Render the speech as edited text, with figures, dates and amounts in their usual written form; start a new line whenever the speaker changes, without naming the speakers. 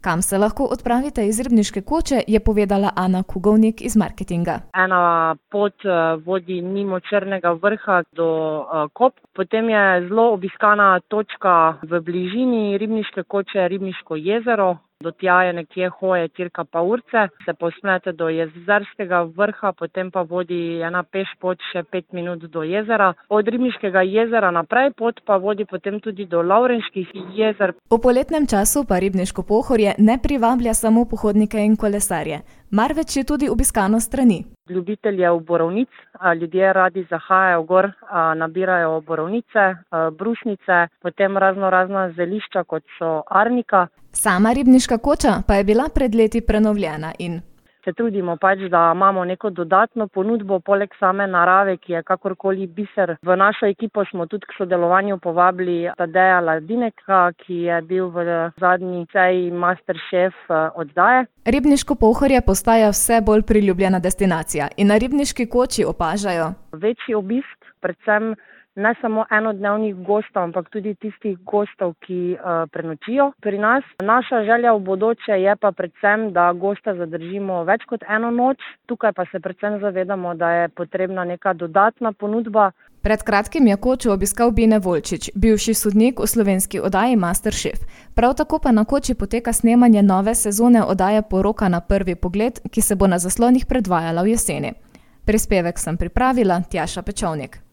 Kam se lahko odpravite iz Ribniške koče, je povedala Ana Kugovnik iz marketinga.
Ena pot vodi mimo Črnega vrha do Kop. Potem je zelo obiskana točka v bližini Ribniške koče, Ribniško jezero. Do tja je nekje hoje cirka pa urce, se povzpnete do Jezerskega vrha, potem pa vodi ena peš pot še 5 minut do jezera. Od Ribniškega jezera naprej pot pa vodi potem tudi do Lavrenških jezer.
V poletnem času pa Ribniško Pohorje ne privablja samo pohodnike in kolesarje, marveč je tudi obiskano strani.
Ljubiteljev borovnic, ljudje radi zahajajo gor, nabirajo borovnice, brusnice, potem razna zelišča, kot so arnika.
Sama Ribniška koča pa je bila pred leti prenovljena in
se trudimo da imamo neko dodatno ponudbo poleg same narave, ki je kakorkoli biser. V našo ekipo smo tudi k sodelovanju povabili Tadeja Ladineka, ki je bil v zadnji seji Masterchef oddaje.
Ribniško Pohorje postaja vse bolj priljubljena destinacija in na Ribniški koči opažajo
večji obisk, predvsem ne samo enodnevnih gostov, ampak tudi tistih gostov, ki prenočijo pri nas. Naša želja v bodoče je pa predvsem, da gosta zadržimo več kot eno noč. Tukaj pa se predvsem zavedamo, da je potrebna neka dodatna ponudba.
Pred kratkim je kočo obiskal Bine Volčič, bivši sodnik v slovenski oddaji Masterchef. Prav tako pa na koči poteka snemanje nove sezone oddaje Poroka na prvi pogled, ki se bo na zaslonih predvajala v jeseni. Prispevek sem pripravila Tjaša Pečovnik.